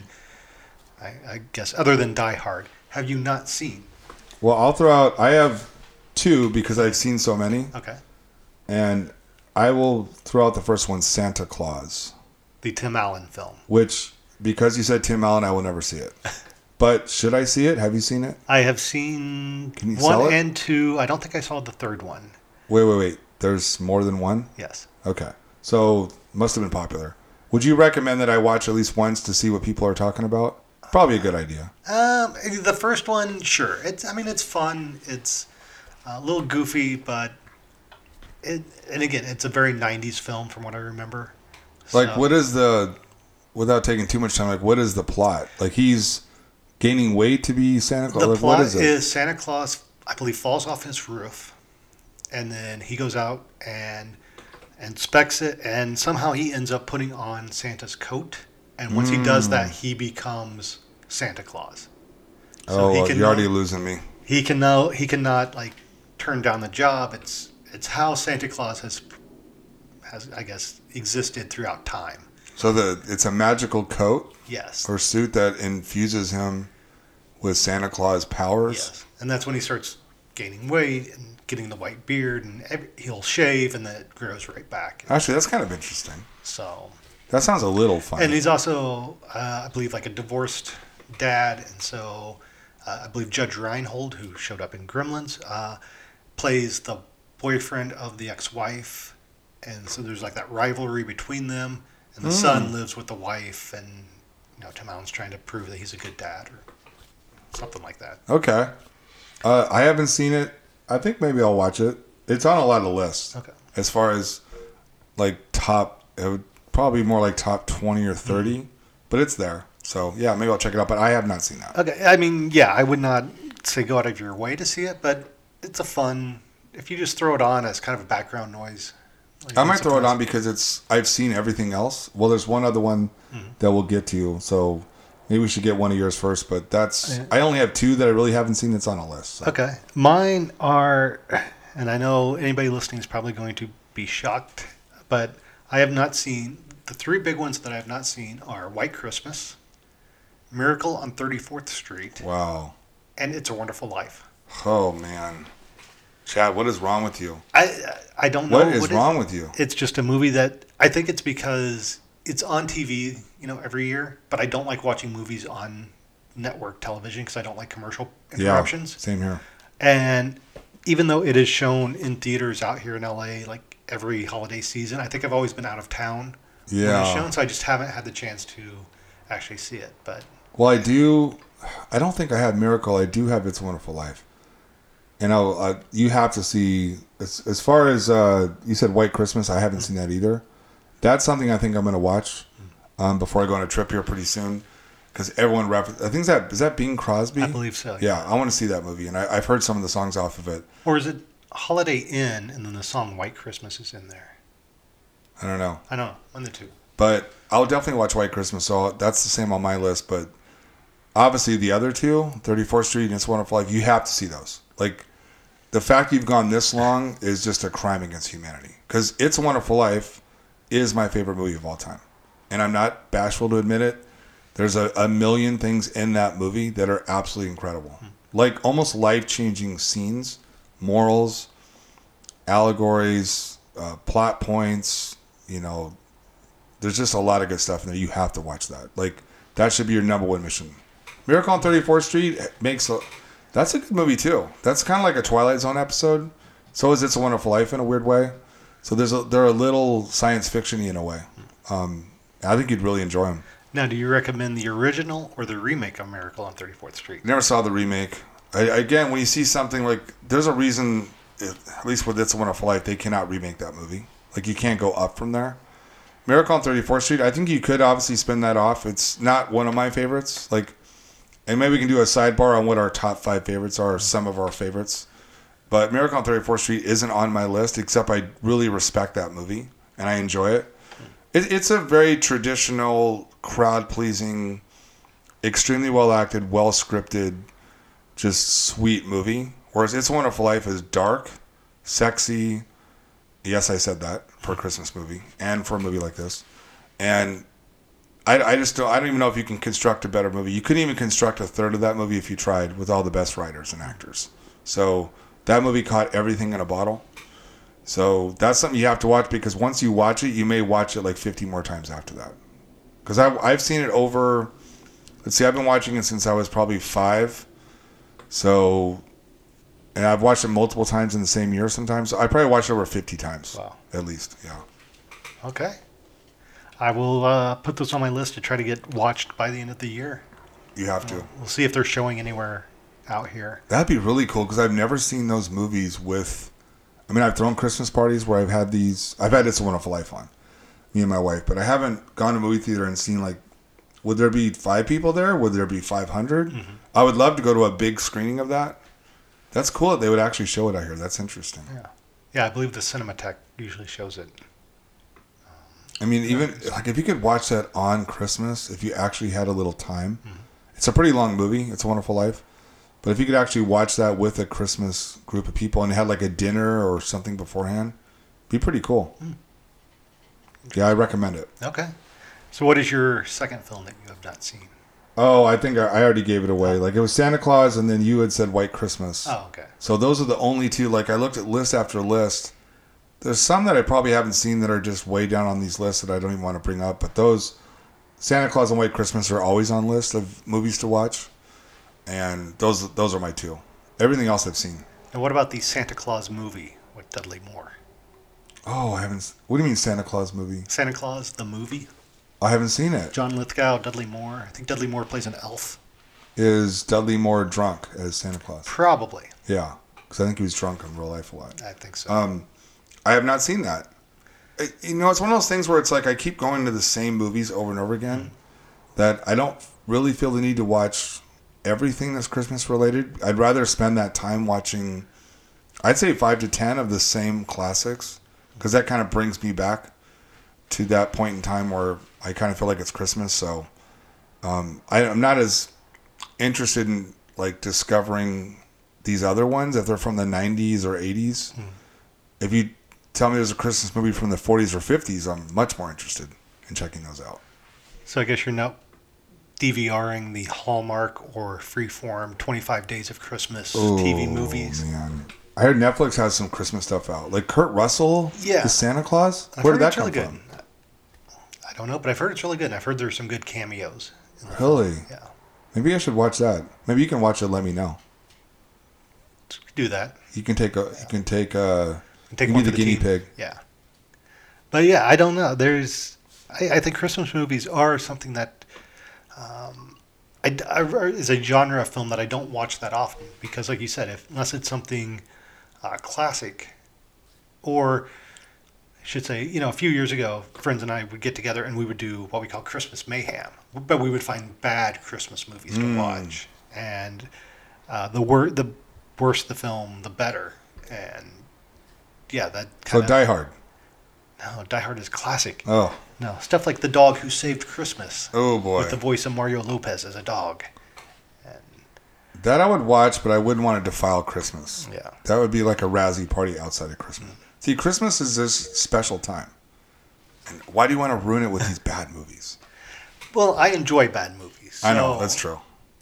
I guess, other than Die Hard, have you not seen? Well, I'll throw out, I have 2 because I've seen so many. Okay. And I will throw out the first one, Santa Claus. The Tim Allen film. Which, because you said Tim Allen, I will never see it. But should I see it? Have you seen it? I have seen Can you sell 1 it? and 2. I don't think I saw the third one. Wait. There's more than one? Yes. Okay. So, must have been popular. Would you recommend that I watch at least once to see what people are talking about? Probably a good idea. The first one, sure. It's fun. It's a little goofy, but and again, it's a very 90s film from what I remember. Like, So- what is without taking too much time, like, what is the plot? Like, he's gaining weight to be Santa Claus? The Like, plot what is it? is Santa Claus, I believe, falls off his roof, and then he goes out and inspects it, and somehow he ends up putting on Santa's coat. And once he does that, he becomes Santa Claus. So you're already losing me. He cannot like turn down the job. It's how Santa Claus has I guess existed throughout time. So it's a magical coat Yes. or suit that infuses him with Santa Claus powers. Yes. And that's when he starts gaining weight and getting the white beard, and he'll shave, and then it grows right back. Actually, that's kind of interesting. So, That sounds a little funny. and he's also, I believe, like a divorced dad, and so I believe Judge Reinhold, who showed up in Gremlins, plays the boyfriend of the ex-wife, and so there's like that rivalry between them. And the son lives with the wife, and Tim Allen's trying to prove that he's a good dad or something like that. Okay. I haven't seen it. I think maybe I'll watch it. It's on a lot of lists. Okay. As far as like it would probably be more like top 20 or 30, but it's there. So yeah, maybe I'll check it out. But I have not seen that. Okay. I mean, yeah, I would not say go out of your way to see it, but it's a fun. If you just throw it on as kind of a background noise. I might throw it on because I've seen everything else. Well, there's one other one that we'll get to, so maybe we should get one of yours first. But I only have two that I really haven't seen that's on a list. So. Okay. Mine are, and I know anybody listening is probably going to be shocked, but I have not seen, the three big ones that I have not seen are White Christmas, Miracle on 34th Street, Wow. and It's a Wonderful Life. Oh, man. Chad, what is wrong with you? I don't know. What is wrong with you? It's just a movie that I think it's because it's on TV, every year, but I don't like watching movies on network television because I don't like commercial interruptions. Yeah, same here. And even though it is shown in theaters out here in LA, like every holiday season, I think I've always been out of town when it's shown, so I just haven't had the chance to actually see it. But well, I don't think I had Miracle. I do have It's a Wonderful Life. And you have to see, as far as you said White Christmas, I haven't seen that either. That's something I think I'm going to watch before I go on a trip here pretty soon. Because everyone I think is that Bing Crosby? I believe so. Yeah, I want to see that movie. And I've heard some of the songs off of it. Or is it Holiday Inn and then the song White Christmas is in there? I don't know. I don't know. One of the two. But I'll definitely watch White Christmas. So that's the same on my list. But obviously the other two, 34th Street and It's a Wonderful Life, you have to see those. Like, the fact you've gone this long is just a crime against humanity. Because It's a Wonderful Life is my favorite movie of all time. And I'm not bashful to admit it. There's a million things in that movie that are absolutely incredible. Like almost life-changing scenes, morals, allegories, plot points. There's just a lot of good stuff in there. You have to watch that. Like, that should be your number one mission. Miracle on 34th Street that's a good movie too. That's kind of like a Twilight Zone episode. So is It's a Wonderful Life in a weird way. So they're a little science fiction-y in a way. I think you'd really enjoy them. Now, do you recommend the original or the remake of Miracle on 34th Street? Never saw the remake. Again, when you see something like, there's a reason, at least with It's a Wonderful Life, they cannot remake that movie. Like, you can't go up from there. Miracle on 34th Street, I think you could obviously spin that off. It's not one of my favorites. And maybe we can do a sidebar on what our top 5 favorites are, or some of our favorites. But Miracle on 34th Street isn't on my list, except I really respect that movie, and I enjoy it. It's a very traditional, crowd-pleasing, extremely well-acted, well-scripted, just sweet movie. Whereas It's a Wonderful Life is dark, sexy. Yes, I said that for a Christmas movie, and for a movie like this. And I don't even know if you can construct a better movie. You couldn't even construct a third of that movie if you tried with all the best writers and actors. So that movie caught everything in a bottle. So that's something you have to watch, because once you watch it, you may watch it like 50 more times after that. Because I've seen it over, let's see, I've been watching it since I was probably 5. So, and I've watched it multiple times in the same year sometimes. So I probably watched it over 50 times. Wow. At least, yeah. Okay. I will put this on my list to try to get watched by the end of the year. You have to. We'll see if they're showing anywhere out here. That'd be really cool, because I've never seen those movies with... I've thrown Christmas parties where I've had It's a Wonderful Life on, me and my wife, but I haven't gone to a movie theater and seen, would there be 5 people there? Would there be 500? Mm-hmm. I would love to go to a big screening of that. That's cool that they would actually show it out here. That's interesting. Yeah, I believe the Cinematheque usually shows it. Even if you could watch that on Christmas, if you actually had a little time, It's a pretty long movie. It's a Wonderful Life. But if you could actually watch that with a Christmas group of people and had a dinner or something beforehand, it'd be pretty cool. Yeah, I recommend it. Okay. So what is your second film that you have not seen? Oh, I think I already gave it away. It was Santa Claus, and then you had said White Christmas. Oh, okay. So those are the only two. I looked at list after list. There's some that I probably haven't seen that are just way down on these lists that I don't even want to bring up. But those, Santa Claus and White Christmas, are always on lists of movies to watch. and those are my two. Everything else I've seen. And what about the Santa Claus movie with Dudley Moore? Oh, I haven't. What do you mean Santa Claus movie? Santa Claus, the movie? I haven't seen it. John Lithgow, Dudley Moore. I think Dudley Moore plays an elf. Is Dudley Moore drunk as Santa Claus? Probably. Yeah, because I think he was drunk in real life a lot. I think so. I have not seen that. It's one of those things where it's like I keep going to the same movies over and over again that I don't really feel the need to watch everything that's Christmas related. I'd rather spend that time watching, I'd say 5 to 10 of the same classics, because that kind of brings me back to that point in time where I kind of feel like it's Christmas. So I'm not as interested in like discovering these other ones if they're from the 90s or 80s. If you tell me there's a Christmas movie from the 40s or 50s, I'm much more interested in checking those out. So I guess you're not DVRing the Hallmark or Freeform 25 Days of Christmas TV movies. Man. I heard Netflix has some Christmas stuff out. Like Kurt Russell, the Santa Claus? Where did that come from? I don't know, but I've heard it's really good. And I've heard there's some good cameos. Really? Yeah. Maybe I should watch that. Maybe you can watch it and let me know. Do that. You can take one be the guinea pig. Yeah. But yeah, I don't know. I think Christmas movies are something that is a genre of film that I don't watch that often because, like you said, unless it's something classic, or I should say, a few years ago, friends and I would get together and we would do what we call Christmas mayhem. But we would find bad Christmas movies to watch, and the worse the film, the better. And yeah, that kind of... So Die Hard. No, Die Hard is classic. Oh. No, stuff like The Dog Who Saved Christmas. Oh, boy. With the voice of Mario Lopez as a dog. And that I would watch, but I wouldn't want to defile Christmas. Yeah. That would be like a Razzie party outside of Christmas. See, Christmas is this special time. And why do you want to ruin it with these bad movies? Well, I enjoy bad movies. I know, that's true.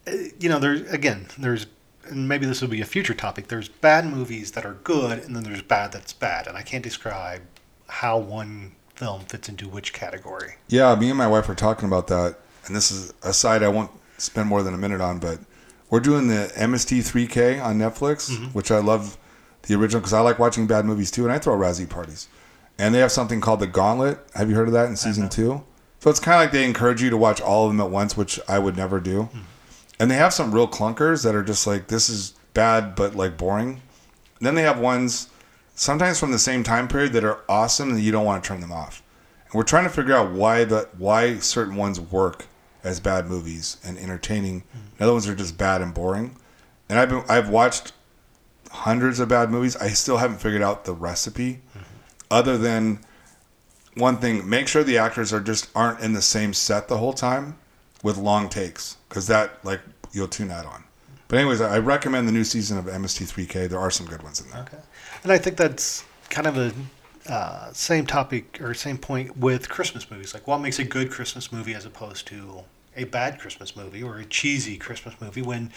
There's, and maybe this will be a future topic, there's bad movies that are good, and then there's bad that's bad. And I can't describe how one film fits into which category. Yeah, me and my wife were talking about that, and this is a side I won't spend more than a minute on, but we're doing the MST3K on Netflix, which I love the original because I like watching bad movies too, and I throw Razzie parties. And they have something called The Gauntlet. Have you heard of that in season 2? So it's kind of like they encourage you to watch all of them at once, which I would never do. And they have some real clunkers that are just like, this is bad but like boring. And then they have ones sometimes from the same time period that are awesome and you don't want to turn them off. And we're trying to figure out why certain ones work as bad movies and entertaining. And other ones are just bad and boring. And I've watched hundreds of bad movies. I still haven't figured out the recipe. Other than one thing, make sure the actors aren't in the same set the whole time with long takes, because that, like, you'll tune that on. But anyways, I recommend the new season of MST3K. There are some good ones in there. Okay. And I think that's kind of a same topic or same point with Christmas movies. Like, what makes a good Christmas movie as opposed to a bad Christmas movie or a cheesy Christmas movie when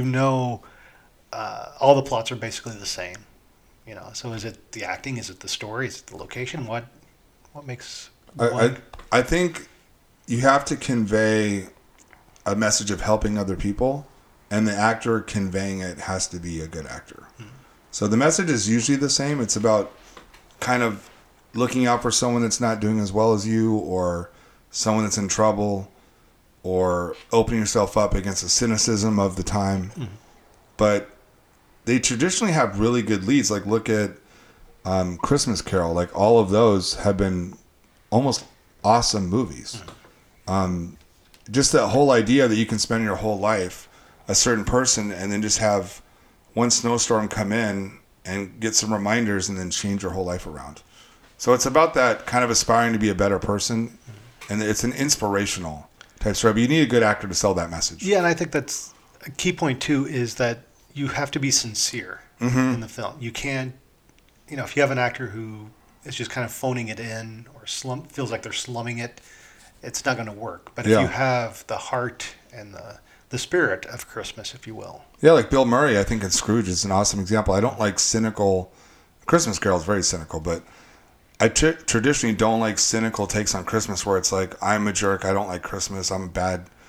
all the plots are basically the same? So is it the acting? Is it the story? Is it the location? What makes one? I think you have to convey a message of helping other people, and the actor conveying it has to be a good actor. So the message is usually the same. It's about kind of looking out for someone that's not doing as well as you, or someone that's in trouble, or opening yourself up against the cynicism of the time. But they traditionally have really good leads. Like, look at Christmas Carol. Like, all of those have been almost awesome movies. Just that whole idea that you can spend your whole life a certain person and then just have one snowstorm come in and get some reminders and then change your whole life around. So it's about that kind of aspiring to be a better person, and it's an inspirational type story. But you need a good actor to sell that message. Yeah, and I think that's a key point too, is that you have to be sincere in the film. You can't, if you have an actor who is just kind of phoning it in or feels like they're slumming it, it's not going to work. But if you have the heart and the spirit of Christmas, if you will. Yeah, like Bill Murray, I think in Scrooge is an awesome example. I don't like cynical. Christmas Carol is very cynical, but I traditionally don't like cynical takes on Christmas where it's like, I'm a jerk, I don't like Christmas, I'm a bad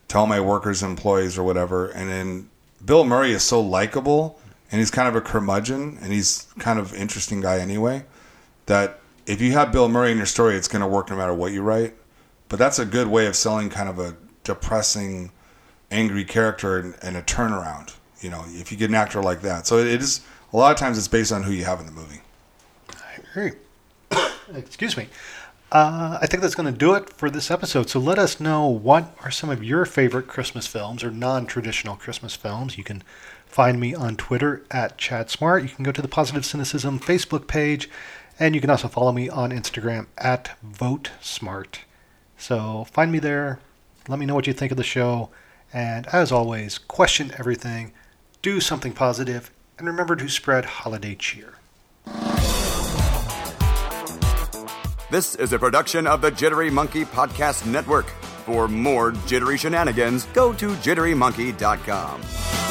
to all my workers, employees, or whatever. And then Bill Murray is so likable, and he's kind of a curmudgeon, and he's kind of interesting guy anyway, that if you have Bill Murray in your story, it's going to work no matter what you write. But that's a good way of selling kind of a depressing, angry character and a turnaround, you know, if you get an actor like that. So it is, a lot of times it's based on who you have in the movie. I agree. Excuse me. I think that's going to do it for this episode. So let us know, what are some of your favorite Christmas films or non-traditional Christmas films. You can find me on Twitter at Chad Smart. You can go to the Positive Cynicism Facebook page, and you can also follow me on Instagram at VoteSmart. So find me there. Let me know what you think of the show. And as always, question everything, do something positive, and remember to spread holiday cheer. This is a production of the Jittery Monkey Podcast Network. For more jittery shenanigans, go to jitterymonkey.com.